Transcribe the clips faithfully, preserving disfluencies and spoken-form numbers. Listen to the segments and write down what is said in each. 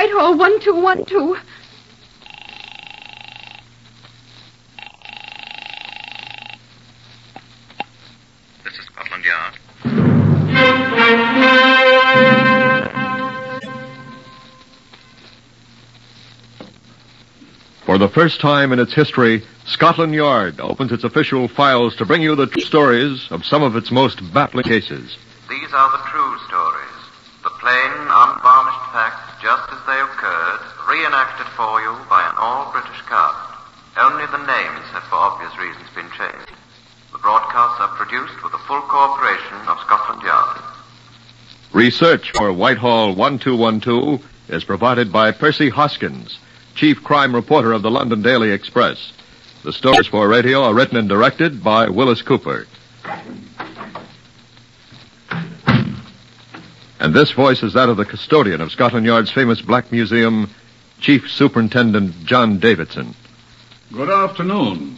Whitehall one two one two. This is Scotland Yard. For the first time in its history, Scotland Yard opens its official files to bring you the true stories of some of its most baffling cases. These are the true stories, the plain, unvarnished facts just as they occurred, reenacted for you by an all-British cast. Only the names have, for obvious reasons, been changed. The broadcasts are produced with the full cooperation of Scotland Yard. Research for Whitehall one two one two is provided by Percy Hoskins, chief crime reporter of the London Daily Express. The stories for radio are written and directed by Willis Cooper. And this voice is that of the custodian of Scotland Yard's famous Black Museum, Chief Superintendent John Davidson. Good afternoon.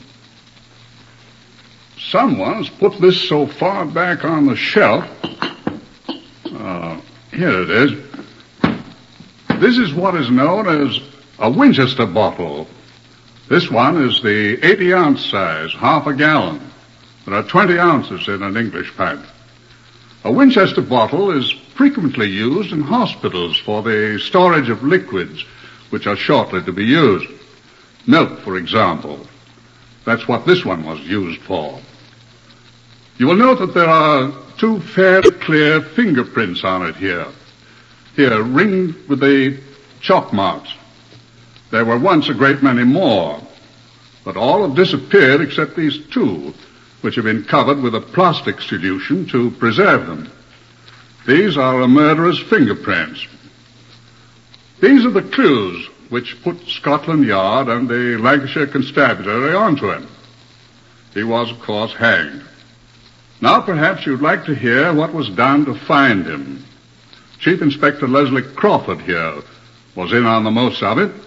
Someone's put this so far back on the shelf. Uh, here it is. This is what is known as a Winchester bottle. This one is the eighty-ounce size, half a gallon. There are twenty ounces in an English pint. A Winchester bottle is frequently used in hospitals for the storage of liquids which are shortly to be used. Milk, for example. That's what this one was used for. You will note that there are two fairly clear fingerprints on it here. Here, ringed with the chalk marks. There were once a great many more, but all have disappeared except these two, which have been covered with a plastic solution to preserve them. These are a murderer's fingerprints. These are the clues which put Scotland Yard and the Lancashire Constabulary onto him. He was, of course, hanged. Now perhaps you'd like to hear what was done to find him. Chief Inspector Leslie Crawford here was in on the most of it.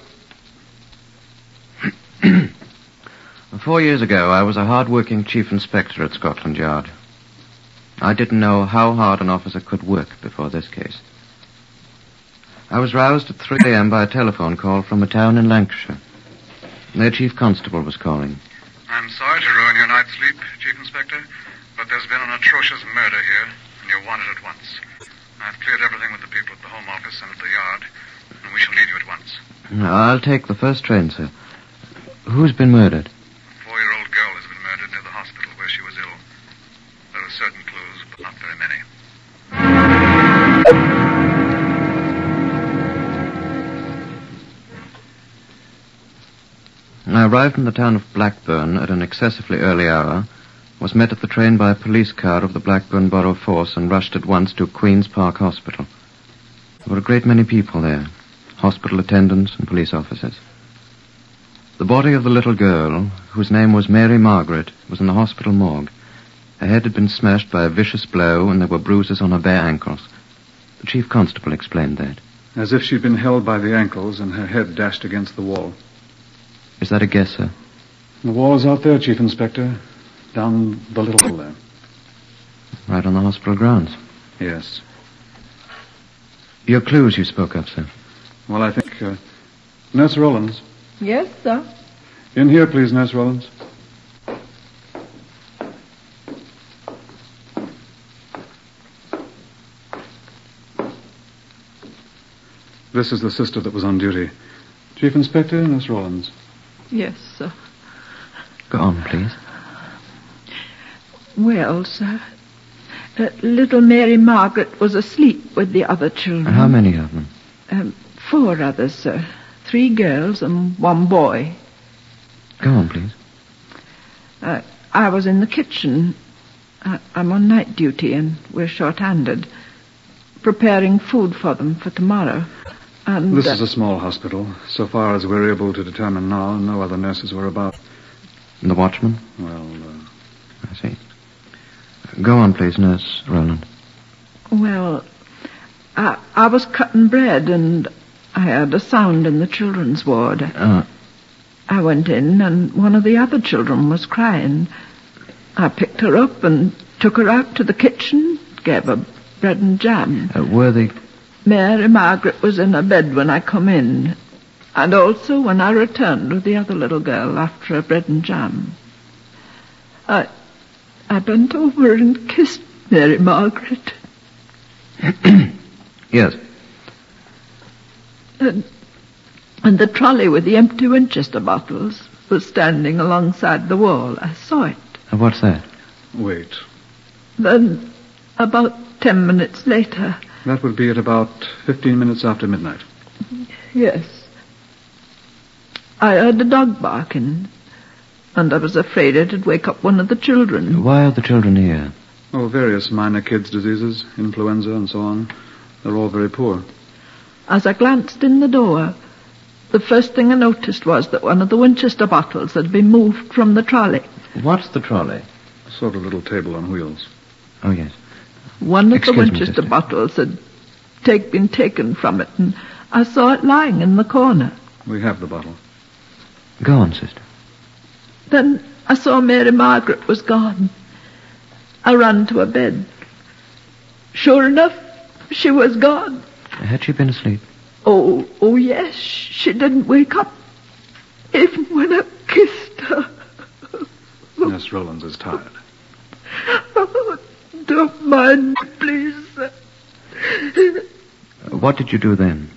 Four years ago, I was a hard-working chief inspector at Scotland Yard. I didn't know how hard an officer could work before this case. I was roused at three a.m. by a telephone call from a town in Lancashire. Their chief constable was calling. I'm sorry to ruin your night's sleep, Chief Inspector, but there's been an atrocious murder here, and you're wanted at once. I've cleared everything with the people at the Home Office and at the yard, and we shall need you at once. I'll take the first train, sir. Who's been murdered? A four-year-old girl has been murdered near the hospital where she was ill. There are certain clues, but not very many. I arrived in the town of Blackburn at an excessively early hour, was met at the train by a police car of the Blackburn Borough Force and rushed at once to Queen's Park Hospital. There were a great many people there, hospital attendants and police officers. The body of the little girl, whose name was Mary Margaret, was in the hospital morgue. Her head had been smashed by a vicious blow, and there were bruises on her bare ankles. The chief constable explained that. As if she'd been held by the ankles and her head dashed against the wall. Is that a guess, sir? The wall is out there, Chief Inspector. Down the little hole there. Right on the hospital grounds? Yes. Your clues you spoke of, sir? Well, I think... Uh, Nurse Rollins. Yes, sir. In here, please, Nurse Rollins. This is the sister that was on duty. Chief Inspector, Nurse Rollins. Yes, sir. Go on, please. Well, sir, uh, little Mary Margaret was asleep with the other children. How many of them? Um, four others, sir. Three girls and one boy. Go on, please. Uh, I was in the kitchen. Uh, I'm on night duty and we're short-handed. Preparing food for them for tomorrow. And, this uh, is a small hospital. So far as we're able to determine now, no other nurses were about. And the watchman? Well, uh... I see. Go on, please, Nurse Roland. Well, I, I was cutting bread and I heard a sound in the children's ward. Uh, I went in and one of the other children was crying. I picked her up and took her out to the kitchen, gave her bread and jam. uh, were the Mary Margaret was in her bed when I come in, and also when I returned with the other little girl after a bread and jam. I, I bent over and kissed Mary Margaret. Yes. And, and the trolley with the empty Winchester bottles was standing alongside the wall. I saw it. And what's that? Wait. Then, about ten minutes later... That would be at about fifteen minutes after midnight. Yes. I heard a dog barking, and I was afraid it'd wake up one of the children. Why are the children here? Oh, various minor kids' diseases, influenza and so on. They're all very poor. As I glanced in the door, the first thing I noticed was that one of the Winchester bottles had been moved from the trolley. What's the trolley? A sort of little table on wheels. Oh, yes. One of Excuse the me, Winchester sister. bottles had take, been taken from it, and I saw it lying in the corner. We have the bottle. Go on, sister. Then I saw Mary Margaret was gone. I ran to her bed. Sure enough, she was gone. Had she been asleep? Oh, oh yes, she didn't wake up, even when I kissed her. Nurse Rollins is tired. Oh, don't mind me, please, sir. What did you do then?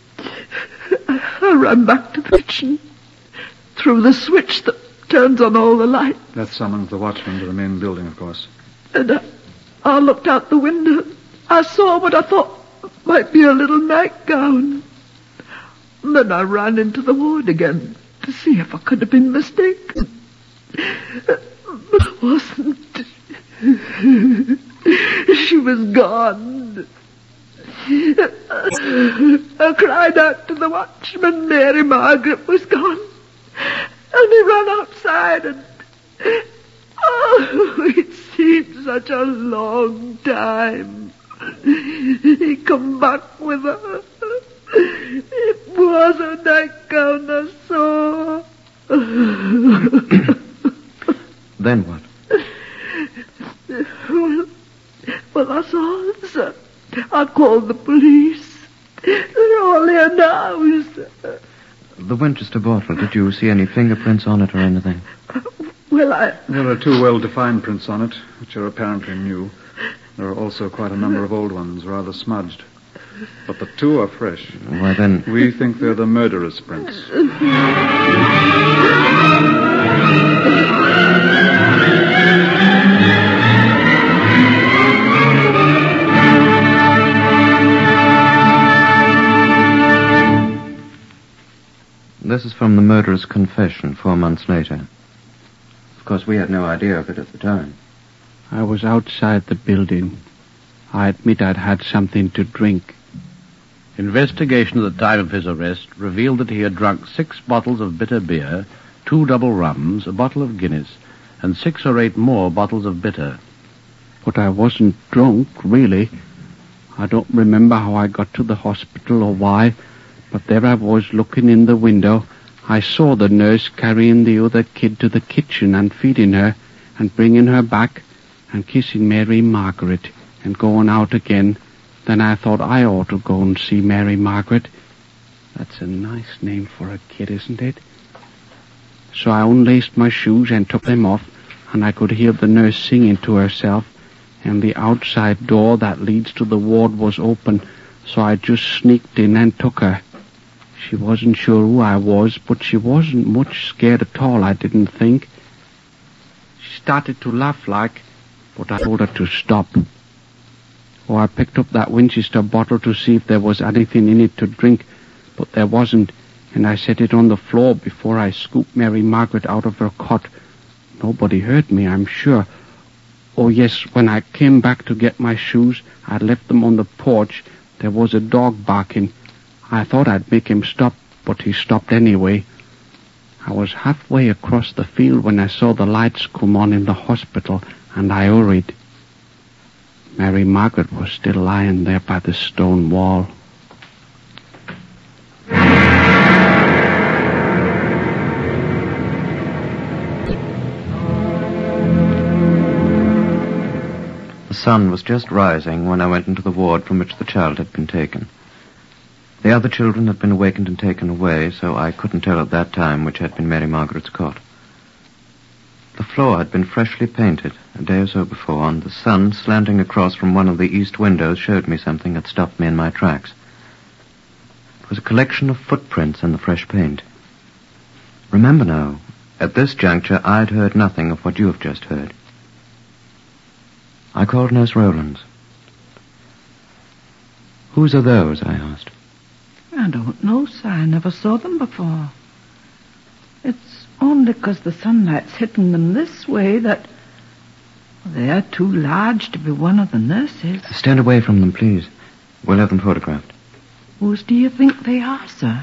I ran back to the kitchen, through the switch that turns on all the lights, That summons the watchman to the main building, of course. and I, I looked out the window. I saw what I thought might be a little nightgown. Then I ran into the ward again to see if I could have been mistaken. But I wasn't. She was gone. I cried out to the watchman Mary Margaret was gone. And he ran outside and... Oh, it seemed such a long time. He come back with her. It was a nightgown I saw. Then what? Well, well, that's all, sir. I called the police. They're all here now, sir. The Winchester bottle, did you see any fingerprints on it or anything? Well, I... There are two well-defined prints on it, which are apparently new. There are also quite a number of old ones, rather smudged. But the two are fresh. Why then... We think they're the murderer's prints. This is from the murderer's confession four months later. Of course, we had no idea of it at the time. I was outside the building. I admit I'd had something to drink. Investigation at the time of his arrest revealed that he had drunk six bottles of bitter beer, two double rums, a bottle of Guinness, and six or eight more bottles of bitter. But I wasn't drunk, really. I don't remember how I got to the hospital or why, but there I was looking in the window. I saw the nurse carrying the other kid to the kitchen and feeding her and bringing her back and kissing Mary Margaret and going out again. Then I thought I ought to go and see Mary Margaret. That's a nice name for a kid, isn't it? So I unlaced my shoes and took them off, and I could hear the nurse singing to herself, and the outside door that leads to the ward was open, so I just sneaked in and took her. She wasn't sure who I was, but she wasn't much scared at all, I didn't think. She started to laugh like, but I told her to stop. Oh, I picked up that Winchester bottle to see if there was anything in it to drink, but there wasn't, and I set it on the floor before I scooped Mary Margaret out of her cot. Nobody heard me, I'm sure. Oh, yes, when I came back to get my shoes, I left them on the porch. There was a dog barking. I thought I'd make him stop, but he stopped anyway. I was halfway across the field when I saw the lights come on in the hospital, and I hurried. Mary Margaret was still lying there by the stone wall. The sun was just rising when I went into the ward from which the child had been taken. The other children had been awakened and taken away, so I couldn't tell at that time which had been Mary Margaret's cot. The floor had been freshly painted a day or so before, and the sun slanting across from one of the east windows showed me something that stopped me in my tracks. It was a collection of footprints in the fresh paint. Remember now, at this juncture, I'd heard nothing of what you have just heard. I called Nurse Rowlands. Whose are those? I asked. I don't know, sir. I never saw them before. It's only because the sunlight's hitting them this way that they're too large to be one of the nurses. Stand away from them, please. We'll have them photographed. Whose do you think they are, sir?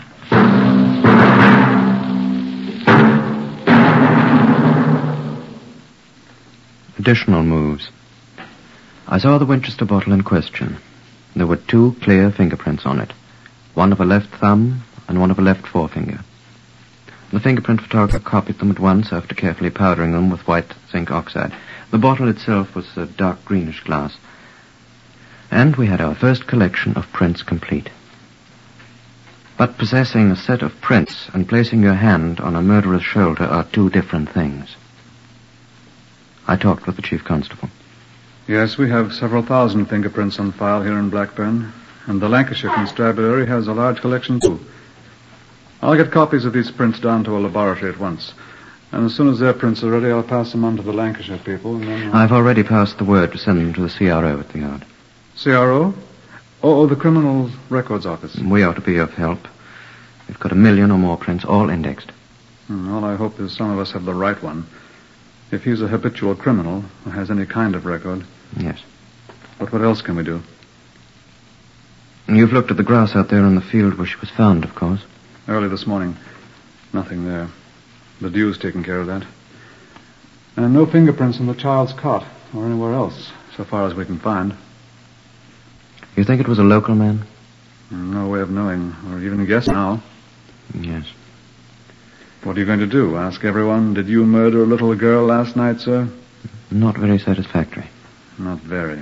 Additional moves. I saw the Winchester bottle in question. There were two clear fingerprints on it, one of a left thumb and one of a left forefinger. The fingerprint photographer copied them at once after carefully powdering them with white zinc oxide. The bottle itself was a dark greenish glass. And we had our first collection of prints complete. But possessing a set of prints and placing your hand on a murderer's shoulder are two different things. I talked with the chief constable. Yes, we have several thousand fingerprints on file here in Blackburn, and the Lancashire Constabulary has a large collection too. I'll get copies of these prints down to a laboratory at once, and as soon as their prints are ready, I'll pass them on to the Lancashire people, and then... I've already passed the word to send them to the C R O at the yard. C R O? Oh, oh, the Criminal Records Office. We ought to be of help. We've got a million or more prints, all indexed. Hmm, all I hope is some of us have the right one. If he's a habitual criminal or has any kind of record. Yes. But what else can we do? You've looked at the grass out there in the field where she was found, of course. Early this morning. Nothing there. The dew's taking care of that. And no fingerprints in the child's cot or anywhere else, so far as we can find. You think it was a local man? No way of knowing, or even guess now. Yes. What are you going to do? Ask everyone, did you murder a little girl last night, sir? Not very satisfactory. Not very.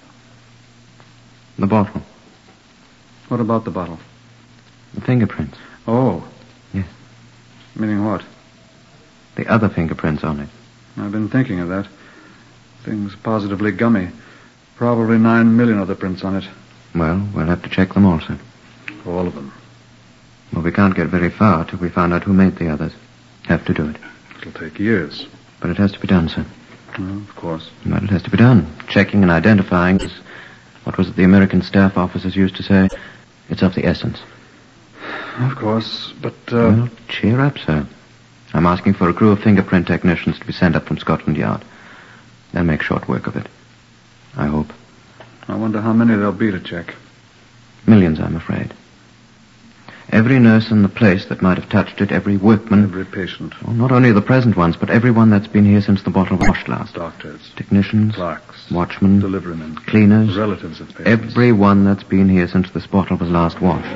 The bottle. What about the bottle? The fingerprints. Oh. Yes. Meaning what? The other fingerprints on it. I've been thinking of that. Thing's positively gummy. Probably nine million other prints on it. Well, we'll have to check them also. All of them. Well, we can't get very far till we find out who made the others. Have to do it. It'll take years. But it has to be done, sir. Well, of course. Well, it has to be done. Checking and identifying is, what was it the American staff officers used to say? It's of the essence. Of course, but, uh... Well, cheer up, sir. I'm asking for a crew of fingerprint technicians to be sent up from Scotland Yard. They'll make short work of it. I hope. I wonder how many there'll be to check. Millions, I'm afraid. Every nurse in the place that might have touched it, every workman... Every patient. Well, not only the present ones, but everyone that's been here since the bottle was washed last. Doctors. Technicians. Clerks. Watchmen. Deliverymen. Cleaners. Relatives of patients. Everyone that's been here since this bottle was last washed.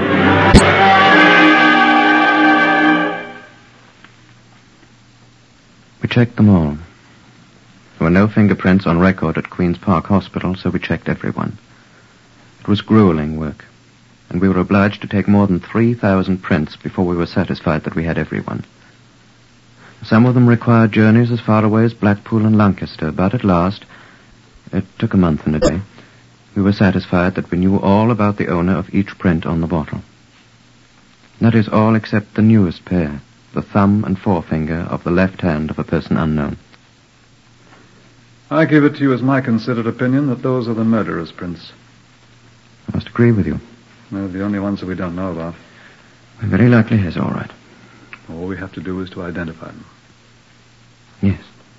We checked them all. There were no fingerprints on record at Queen's Park Hospital, so we checked everyone. It was grueling work, and we were obliged to take more than three thousand prints before we were satisfied that we had everyone. Some of them required journeys as far away as Blackpool and Lancaster, but at last, it took a month and a day, we were satisfied that we knew all about the owner of each print on the bottle. That is all except the newest pair, the thumb and forefinger of the left hand of a person unknown. I give it to you as my considered opinion that those are the murderer's prints. I must agree with you. They're the only ones that we don't know about. Very likely is all right. All we have to do is to identify them. Yes.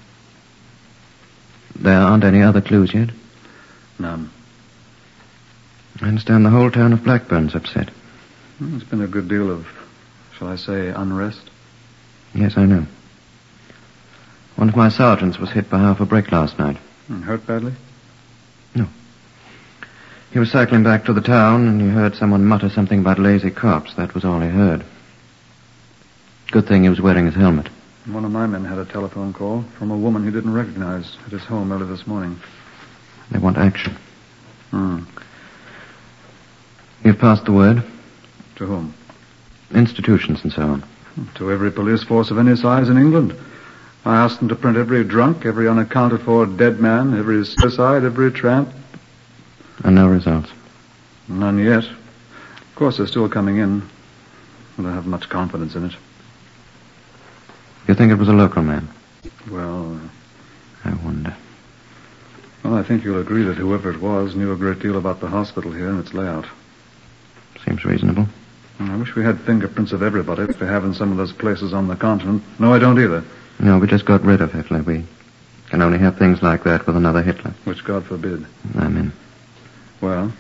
There aren't any other clues yet? None. I understand the whole town of Blackburn's upset. There's been a good deal of, shall I say, unrest. Yes, I know. One of my sergeants was hit by half a brick last night. And hurt badly? No. He was cycling back to the town, and he heard someone mutter something about lazy cops. That was all he heard. Good thing he was wearing his helmet. One of my men had a telephone call from a woman he didn't recognize at his home early this morning. They want action. Hmm. You've passed the word? To whom? Institutions and so on. To every police force of any size in England. I asked them to print every drunk, every unaccounted for dead man, every suicide, every tramp. And no results? None yet. Of course, they're still coming in. I don't have much confidence in it. You think it was a local man? Well... I wonder. Well, I think you'll agree that whoever it was knew a great deal about the hospital here and its layout. Seems reasonable. I wish we had fingerprints of everybody that we have in some of those places on the continent. No, I don't either. No, we just got rid of Hitler. We can only have things like that with another Hitler. Which God forbid. I'm in. Well?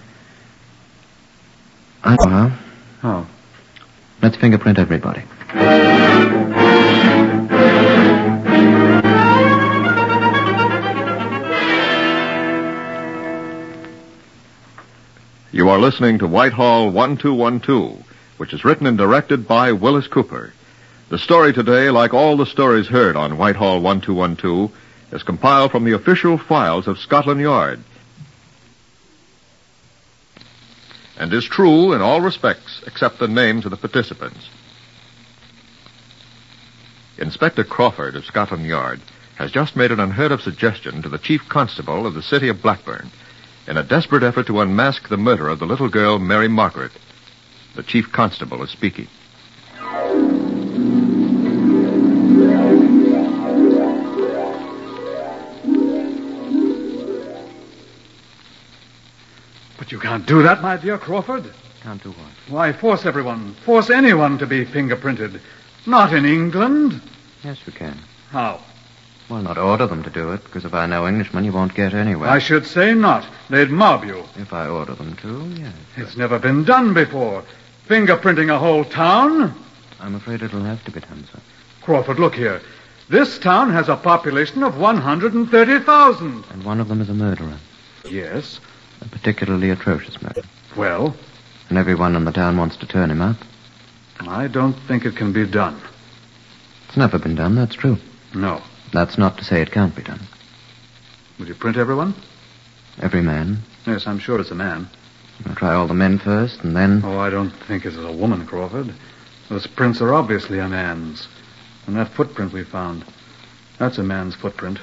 I know how. How? Let's fingerprint everybody. You are listening to Whitehall one two one two, which is written and directed by Willis Cooper. The story today, like all the stories heard on Whitehall one two one two, is compiled from the official files of Scotland Yard and is true in all respects except the names of the participants. Inspector Crawford of Scotland Yard has just made an unheard-of suggestion to the Chief Constable of the city of Blackburn in a desperate effort to unmask the murder of the little girl, Mary Margaret. The Chief Constable is speaking. But you can't do that, my dear Crawford. Can't do what? Why, force everyone, force anyone to be fingerprinted. Not in England. Yes, we can. How? Well, not order them to do it, because if I know Englishmen, you won't get anywhere. I should say not. They'd mob you. If I order them to, yes. It's never been done before. Fingerprinting a whole town? I'm afraid it'll have to be done, sir. Crawford, look here. This town has a population of one hundred thirty thousand. And one of them is a murderer. Yes. A particularly atrocious murder. Well? And everyone in the town wants to turn him up. I don't think it can be done. It's never been done, that's true. No. That's not to say it can't be done. Will you print everyone? Every man. Yes, I'm sure it's a man. I'll try all the men first, and then... Oh, I don't think it's a woman, Crawford. Those prints are obviously a man's. And that footprint we found, that's a man's footprint.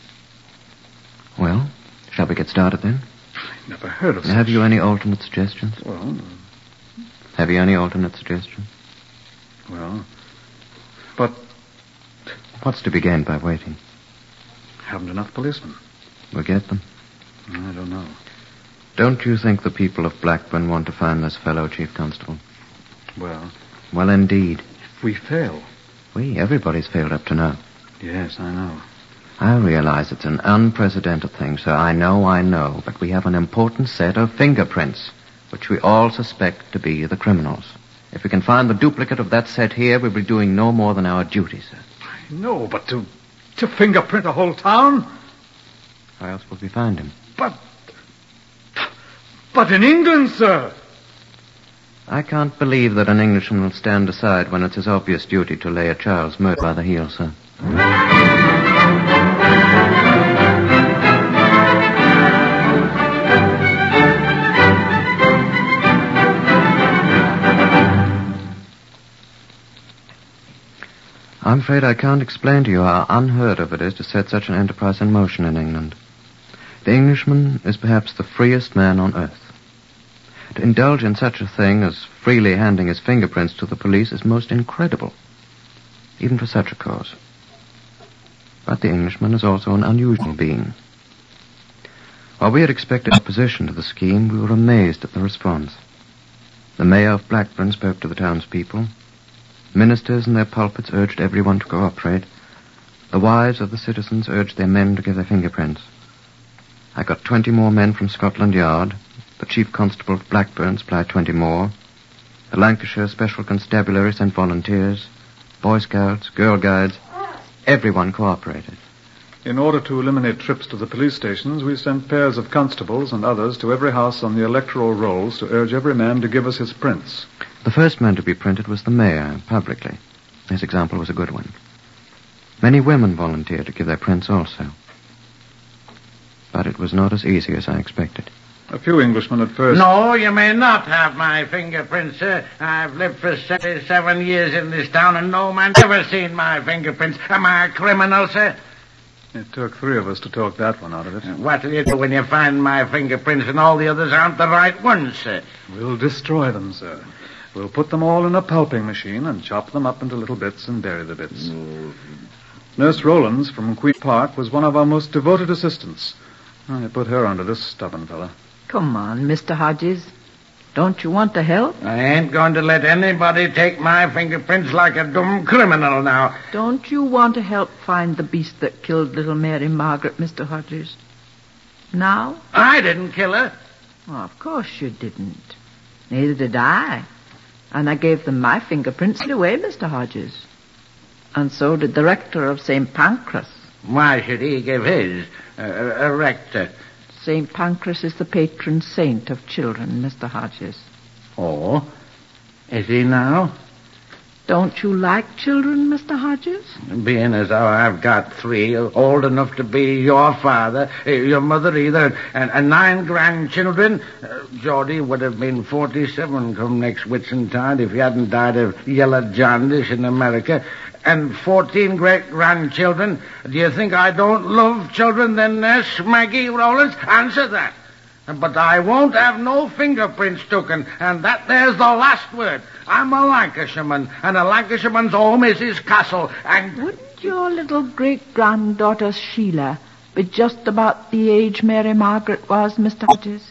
Well, shall we get started then? I never heard of such... Have you any alternate suggestions? Well... Have you any alternate suggestions? Well... But... What's to be gained by waiting? Haven't enough policemen. We'll get them. I don't know. Don't you think the people of Blackburn want to find this fellow, Chief Constable? Well... Well, indeed. If we fail... We, everybody's failed up to now. Yes, I know. I realize it's an unprecedented thing, sir. I know, I know. But we have an important set of fingerprints, which we all suspect to be the criminals. If we can find the duplicate of that set here, we'll be doing no more than our duty, sir. I know, but to... to fingerprint a whole town? How else would we find him? But... But in England, sir! I can't believe that an Englishman will stand aside when it's his obvious duty to lay a child's murder by the heels, sir. I'm afraid I can't explain to you how unheard of it is to set such an enterprise in motion in England. The Englishman is perhaps the freest man on earth. To indulge in such a thing as freely handing his fingerprints to the police is most incredible, even for such a cause. But the Englishman is also an unusual being. While we had expected opposition to the scheme, we were amazed at the response. The mayor of Blackburn spoke to the townspeople. Ministers in their pulpits urged everyone to cooperate. The wives of the citizens urged their men to give their fingerprints. I got twenty more men from Scotland Yard. The Chief Constable of Blackburn supplied twenty more. The Lancashire Special Constabulary sent volunteers. Boy Scouts, Girl Guides. Everyone cooperated. In order to eliminate trips to the police stations, we sent pairs of constables and others to every house on the electoral rolls to urge every man to give us his prints. The first man to be printed was the mayor, publicly. His example was a good one. Many women volunteered to give their prints also. But it was not as easy as I expected. A few Englishmen at first... No, you may not have my fingerprints, sir. I've lived for seventy-seven years in this town, and no man's ever seen my fingerprints. Am I a criminal, sir? It took three of us to talk that one out of it. What'll you do when you find my fingerprints and all the others aren't the right ones, sir? We'll destroy them, sir. We'll put them all in a pulping machine and chop them up into little bits and bury the bits. Mm. Nurse Rowlands from Queen Park was one of our most devoted assistants. I put her onto this stubborn fella. Come on, Mister Hodges. Don't you want to help? I ain't going to let anybody take my fingerprints like a dumb criminal now. Don't you want to help find the beast that killed little Mary Margaret, Mister Hodges? Now? I didn't kill her. Oh, of course you didn't. Neither did I. And I gave them my fingerprints away, Mister Hodges. And so did the rector of Saint Pancras. Why should he give his? Uh, a rector. Saint Pancras is the patron saint of children, Mister Hodges. Oh? Is he now? Don't you like children, Mister Hodges? Being as though I've got three, old enough to be your father, your mother either, and, and nine grandchildren. Uh, Geordie would have been forty-seven come next Whitsuntide if he hadn't died of yellow jaundice in America. And fourteen great-grandchildren. Do you think I don't love children then, Nurse Maggie Rowlands? Answer that. But I won't have no fingerprints taken, and that there's the last word. I'm a Lancashireman, and a Lancashireman's home is his castle, and... Wouldn't your little great-granddaughter Sheila be just about the age Mary Margaret was, Mister Hodges?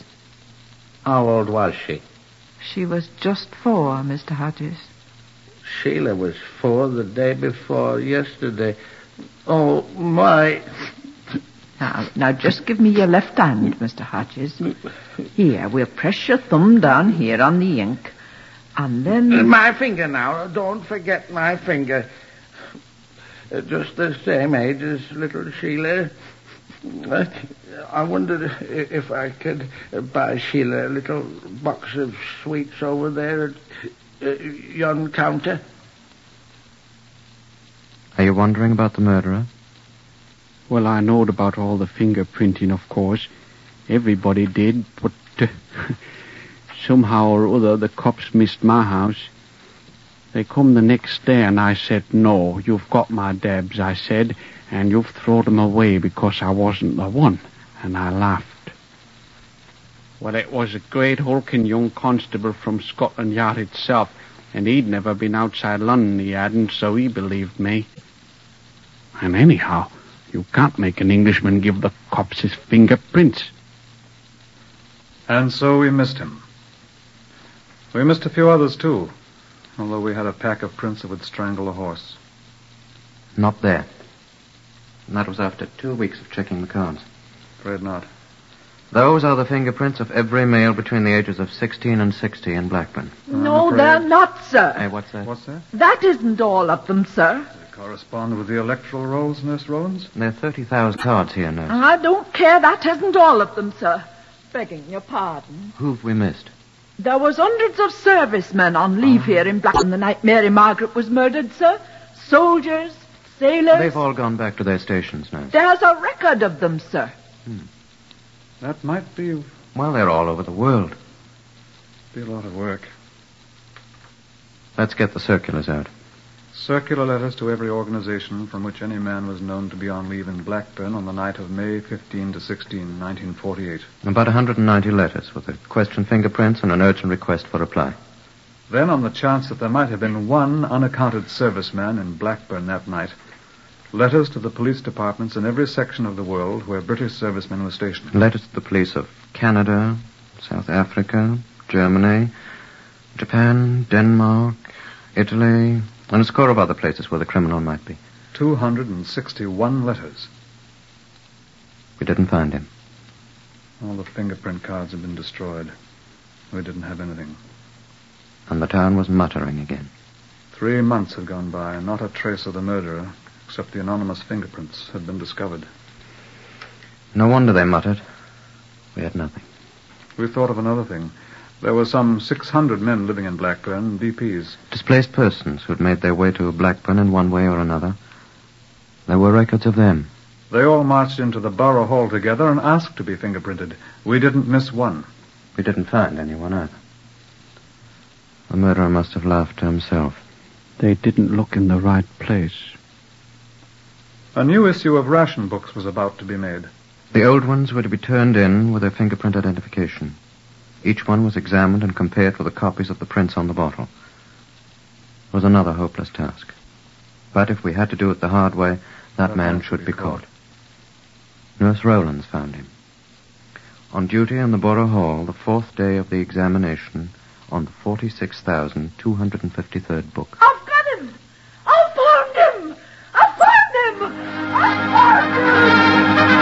How old was she? She was just four, Mister Hodges. Sheila was four the day before yesterday. Oh, my... Now, now, just give me your left hand, Mister Hodges. Here, we'll press your thumb down here on the ink. And then... My finger now. Don't forget my finger. Just the same age as little Sheila. I wondered if I could buy Sheila a little box of sweets over there at uh, yon counter. Are you wondering about the murderer? Well, I knowed about all the fingerprinting, of course. Everybody did, but uh, somehow or other the cops missed my house. They come the next day and I said, no, you've got my dabs, I said, and you've thrown them away because I wasn't the one. And I laughed. Well, it was a great hulking young constable from Scotland Yard itself, and he'd never been outside London, he hadn't, so he believed me. And anyhow, you can't make an Englishman give the cops his fingerprints. And so we missed him. We missed a few others, too, although we had a pack of prints that would strangle a horse. Not there. And that was after two weeks of checking the cards. Afraid not. Those are the fingerprints of every male between the ages of sixteen and sixty in Blackburn. No, they're not, sir. Hey, what's that? What's that? That isn't all of them, sir. They correspond with the electoral rolls, Nurse Rowlands? There are thirty thousand cards here, Nurse. I don't care. That isn't all of them, sir. Begging your pardon. Who've we missed? There was hundreds of servicemen on leave oh. here in Blackburn the night Mary Margaret was murdered, sir. Soldiers, sailors. They've all gone back to their stations, Nurse. There's a record of them, sir. Hmm. That might be... Well, they're all over the world. Be a lot of work. Let's get the circulars out. Circular letters to every organization from which any man was known to be on leave in Blackburn on the night of May fifteenth to sixteenth, nineteen forty-eight. About one hundred ninety letters with a question fingerprints and an urgent request for reply. Then, on the chance that there might have been one unaccounted serviceman in Blackburn that night, letters to the police departments in every section of the world where British servicemen were stationed. Letters to the police of Canada, South Africa, Germany, Japan, Denmark, Italy, and a score of other places where the criminal might be. two hundred sixty-one letters. We didn't find him. All the fingerprint cards had been destroyed. We didn't have anything. And the town was muttering again. Three months had gone by, and not a trace of the murderer, except the anonymous fingerprints, had been discovered. No wonder they muttered. We had nothing. We thought of another thing. There were some six hundred men living in Blackburn, B Ps. Displaced persons who had made their way to Blackburn in one way or another. There were records of them. They all marched into the borough hall together and asked to be fingerprinted. We didn't miss one. We didn't find anyone either. The murderer must have laughed to himself. They didn't look in the right place. A new issue of ration books was about to be made. The old ones were to be turned in with their fingerprint identification. Each one was examined and compared with the copies of the prints on the bottle. It was another hopeless task. But if we had to do it the hard way, that, that man should be caught. caught. Nurse Rowlands found him. On duty in the Borough Hall, the fourth day of the examination, on the forty-six thousand two hundred fifty-third book. I've got him! I found him! I found him! I found him!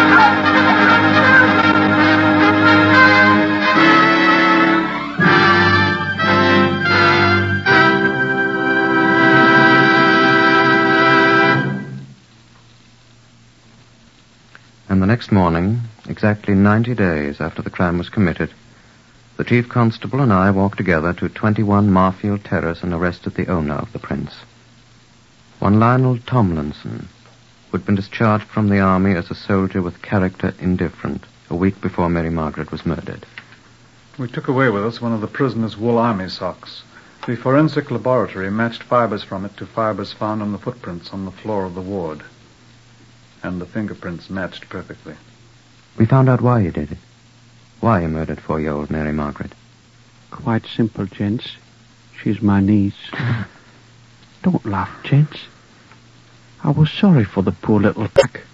And the next morning, exactly ninety days after the crime was committed, the chief constable and I walked together to twenty-one Marfield Terrace and arrested the owner of the prints. One Lionel Tomlinson, who had been discharged from the army as a soldier with character indifferent a week before Mary Margaret was murdered. We took away with us one of the prisoner's wool army socks. The forensic laboratory matched fibers from it to fibers found on the footprints on the floor of the ward. And the fingerprints matched perfectly. We found out why he did it. Why he murdered four-year-old Mary Margaret. Quite simple, gents. She's my niece. Don't laugh, gents. I was sorry for the poor little pack.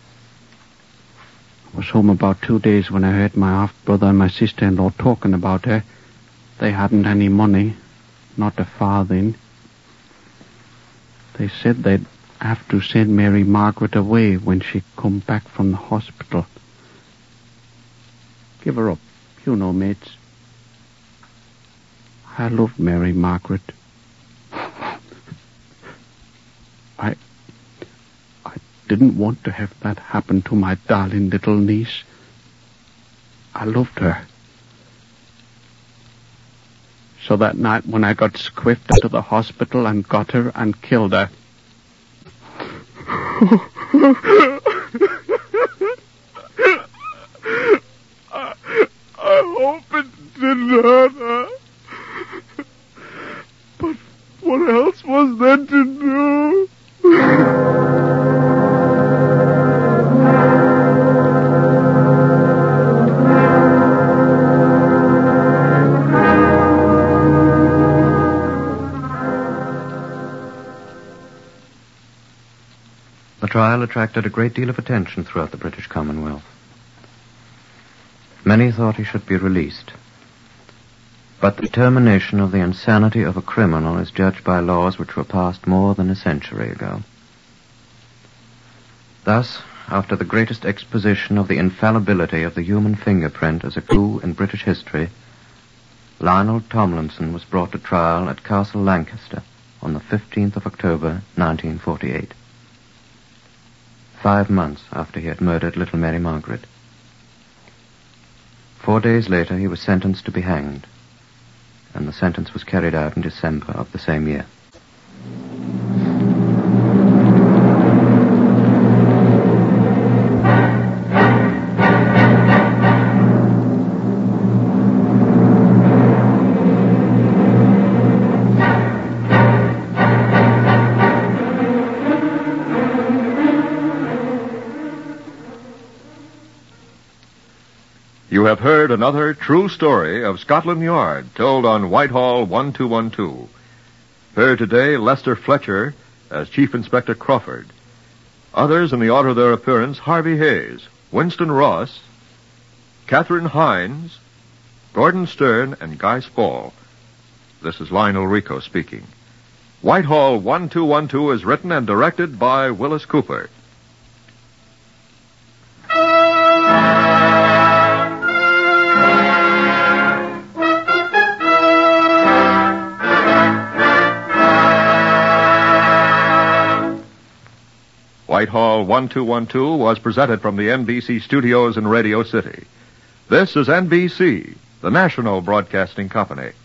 I was home about two days when I heard my half-brother and my sister-in-law talking about her. They hadn't any money, not a farthing. They said they'd have to send Mary Margaret away when she come back from the hospital. Give her up, you know, mates. I loved Mary Margaret. I... I didn't want to have that happen to my darling little niece. I loved her. So that night when I got squiffed out of the hospital and got her and killed her, I, I hope it didn't hurt her. But what else was there to do? The trial attracted a great deal of attention throughout the British Commonwealth. Many thought he should be released. But the determination of the insanity of a criminal is judged by laws which were passed more than a century ago. Thus, after the greatest exposition of the infallibility of the human fingerprint as a clue in British history, Lionel Tomlinson was brought to trial at Castle Lancaster on the fifteenth of October, nineteen forty-eight. Five months after he had murdered little Mary Margaret. Four days later, he was sentenced to be hanged, and the sentence was carried out in December of the same year. You have heard another true story of Scotland Yard, told on Whitehall one two one two. Heard today Lester Fletcher as Chief Inspector Crawford. Others in the order of their appearance: Harvey Hayes, Winston Ross, Catherine Hines, Gordon Stern, and Guy Spall. This is Lionel Rico speaking. Whitehall one two one two is written and directed by Willis Cooper. Whitehall one two one two was presented from the N B C studios in Radio City. This is N B C, the national broadcasting company.